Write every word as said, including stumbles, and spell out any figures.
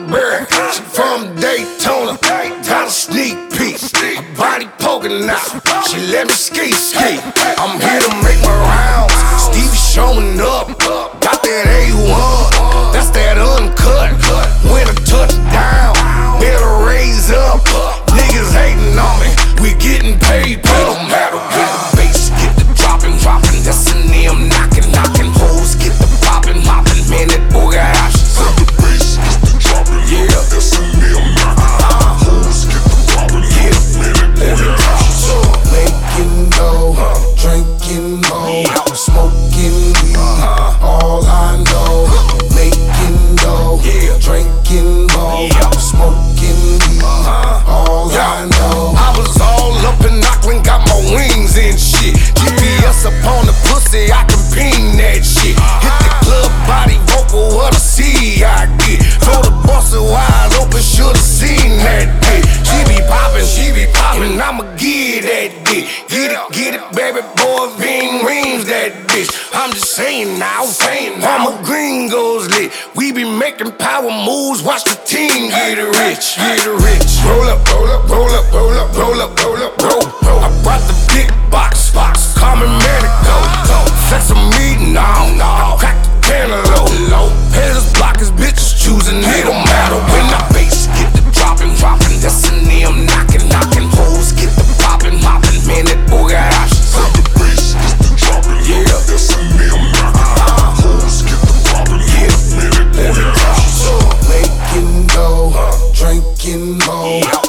Burberry. She from Daytona, got a sneak peek. Her body poking out, she let me ski ski. I'm here to make my rounds. Stevie showing up, got that A one, that's that uncut. When I touch down, better raise up. Niggas hating on me, we getting paid, but no matter when the bass get the dropping, dropping. That's an M knocking, knocking. Hoes get the popping, popping. Man, that boy got options. When the bass gets the dropping, yeah, that's an M knocking. Hoes get the popping, yeah, man, that boy got options. Making dough, drinking more, smoking weed, all I know. Making dough, drinking more, smoking weed, all I know. I was all up in Auckland, got my wings and shit. G P S up on the pussy, I can ping that shit. Hit the club, body vocal, what I see I get. Throw the bustle wide open, should've seen that dick. She be poppin', she be poppin', I'ma get that dick. Get it, get it, baby boy, ring rings that bitch. I'm just saying now, saying now. All my gringos lit, we be making power moves, watch the team get rich, get rich. Roll up, roll up, roll up, roll up, roll up, roll up, roll, roll. I brought the big box, box, call me Manico. Flex a meeting, no, no. I crack the cantaloupe, low. Haters blockers, bitches choosing, it don't matter when the bass get the dropping, dropping. That's an M knocking, knocking. Hoes get the popping, popping. Man, that boy got options. When the bass gets the dropping, yeah, that's an M knocking. Hoes get the popping, yeah, man, that boy got options. Making dough, drinking more.